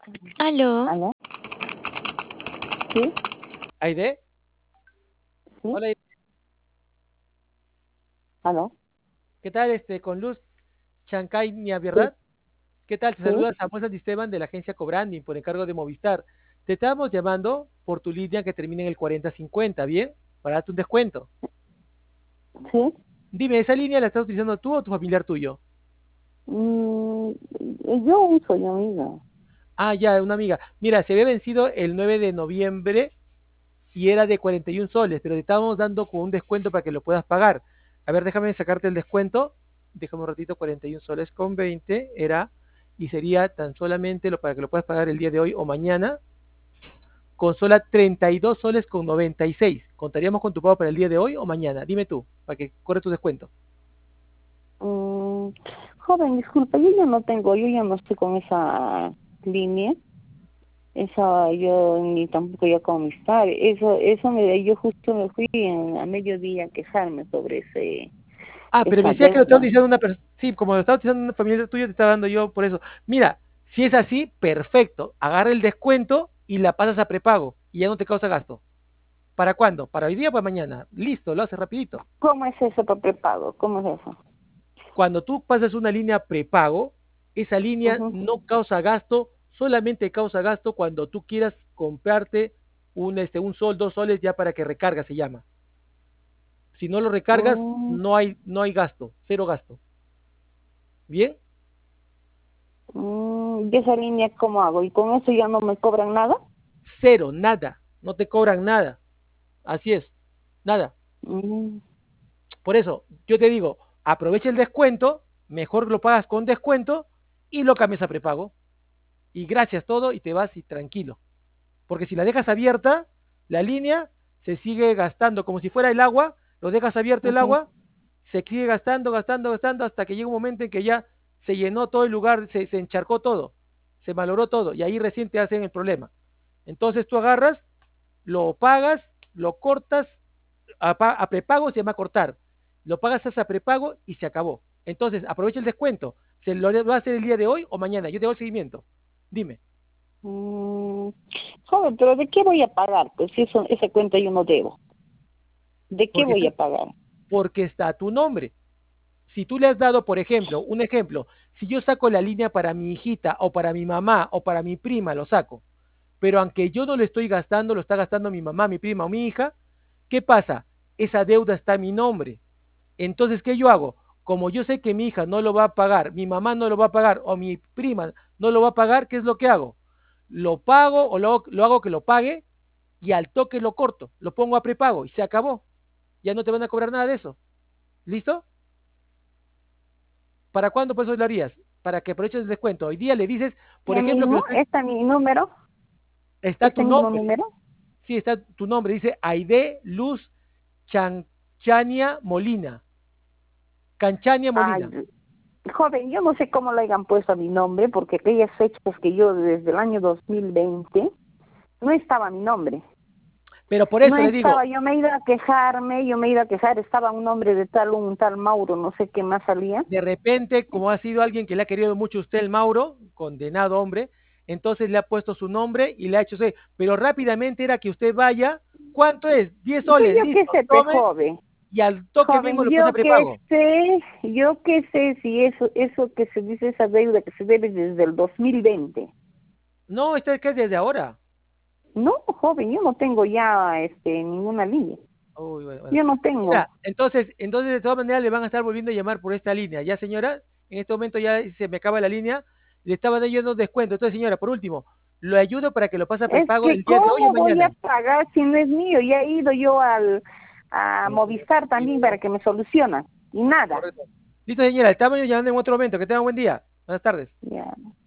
¿Aló? ¿Aló? ¿Sí? Aide, ¿Sí? hola, ¿Aló? ¿qué tal? Con Luz Chancay, Sí, ¿verdad? ¿Qué tal? Te sí. saluda Samuel Santisteban de la agencia Cobranding por encargo de Movistar. Te estábamos llamando por tu línea que termina en el 4050, ¿bien? Para darte un descuento. Sí. Dime, ¿esa línea la estás utilizando tú o tu familiar tuyo? Mm, yo uso, mi amiga. Ah, ya, una amiga. Mira, se había vencido el 9 de noviembre y era de 41 soles, pero te estábamos dando con un descuento para que lo puedas pagar. A ver, déjame sacarte el descuento. Déjame un ratito, 41 soles con 20 era, y sería tan solamente para que lo puedas pagar el día de hoy o mañana, con sola 32 soles con 96. ¿Contaríamos con tu pago para el día de hoy o mañana? Dime tú, para que corre tu descuento. Mm, joven, disculpa, yo ya no estoy con esa línea. Esa, yo ni tampoco ya con mis padres. Yo justo me fui a mediodía a quejarme sobre Ah, pero me esa decía que lo estaba deuda. utilizando una persona. Sí, como lo estaba utilizando una familia tuya, te estaba dando yo por eso. Mira, si es así, perfecto. Agarra el descuento y la pasas a prepago y ya no te causa gasto. ¿Para cuándo? ¿Para hoy día o para mañana? Listo, lo haces rapidito. ¿Cómo es eso para prepago? ¿Cómo es eso? Cuando tú pasas una línea prepago, esa línea Ujú. no causa gasto, solamente causa gasto cuando tú quieras comprarte un sol, 2 soles ya para que recarga, se llama. Si no lo recargas, Mm, no hay gasto, cero gasto. ¿Bien? ¿Y esa línea cómo hago? ¿Y con eso ya no me cobran nada? Cero, nada. No te cobran nada. Así es, nada. Mm. Por eso, yo te digo, aprovecha el descuento, mejor lo pagas con descuento y lo cambias a prepago. Y gracias todo y te vas y tranquilo. Porque si la dejas abierta, la línea se sigue gastando como si fuera el agua, lo dejas abierto el Ujú. agua, se sigue gastando, gastando, gastando, hasta que llega un momento en que ya se llenó todo el lugar, se encharcó todo, se malogró todo, y ahí recién te hacen el problema. Entonces tú agarras, lo pagas, lo cortas, a prepago se llama cortar, lo pagas a prepago y se acabó. Entonces aprovecha el descuento, se lo va a hacer el día de hoy o mañana, yo te doy seguimiento. Dime. Mm, joven, pero ¿de qué voy a pagar? Pues si esa cuenta yo no debo. ¿De qué Porque, voy a pagar? porque está tu nombre. Si tú le has dado, por ejemplo, un ejemplo, si yo saco la línea para mi hijita o para mi mamá o para mi prima, lo saco, pero aunque yo no lo estoy gastando, lo está gastando mi mamá, mi prima o mi hija, ¿qué pasa? Esa deuda está a mi nombre. Entonces, ¿qué yo hago? Como yo sé que mi hija no lo va a pagar, mi mamá no lo va a pagar o mi prima no lo va a pagar, ¿qué es lo que hago? Lo pago o lo hago que lo pague y al toque lo corto, lo pongo a prepago y se acabó. Ya no te van a cobrar nada de eso. ¿Listo? ¿Para cuándo pues lo harías? Para que aproveches el descuento. Hoy día le dices, por ¿Ya ejemplo, que mismo? lo estoy, ¿Está mi número? está tu ¿Este mismo nombre. número? Sí, está tu nombre. Dice Aide Luz Chanchania Molina. Canchania Ay, Molina. joven, yo no sé cómo le hayan puesto a mi nombre, porque aquellas fechas que yo desde el año 2020 no estaba mi nombre. Pero por No eso le digo, estaba, yo me he ido a quejar, estaba un nombre de un tal Mauro, no sé qué más salía. de repente, como ha sido alguien que le ha querido mucho a usted, el Mauro, condenado hombre, entonces le ha puesto su nombre y le ha hecho, pero rápidamente era que usted vaya, ¿cuánto es? 10 Pues soles, yo qué listo, sé, tome joven. y al toque mismo Joven, lo pasa prepago. yo qué sé si eso que se dice, esa deuda que se debe desde el 2020. No, este que es desde ahora. No, joven, yo no tengo ya ninguna línea. Uy, bueno, bueno. Yo no Señora, tengo. entonces de todas maneras le van a estar volviendo a llamar por esta línea. Ya, señora, en este momento ya se me acaba la línea, le estaba dando descuento. Entonces, señora, por último, lo ayudo para que lo pase a Es prepago que el día de hoy o cómo voy a mañana. pagar si no es mío. Ya he ido yo a Movistar también para que me solucionan. Y nada. Correcto. Listo, señora, estamos llamando en otro momento. Que tenga un buen día. Buenas tardes. Ya.